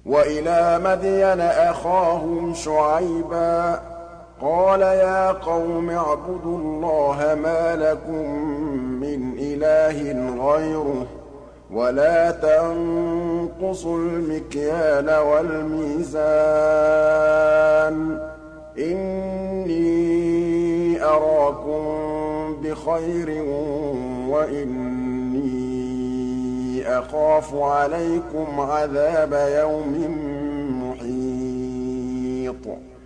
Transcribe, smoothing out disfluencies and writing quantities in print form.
وَإِلَىٰ مَدْيَنَ أَخَاهُمْ شُعَيْبًا قَالَ يَا قَوْمِ اعْبُدُوا اللَّهَ مَا لَكُم مِّنْ إِلَٰهٍ غَيْرُهُ وَلَا تَنقُصُوا الْمِكْيَالَ وَالْمِيزَانَ إِنِّي أَرَاكُم بِخَيْرٍ وَإِنِّي أَخَافُ عَلَيْكُمْ عَذَابَ يَوْمٍ مُّحِيطٍ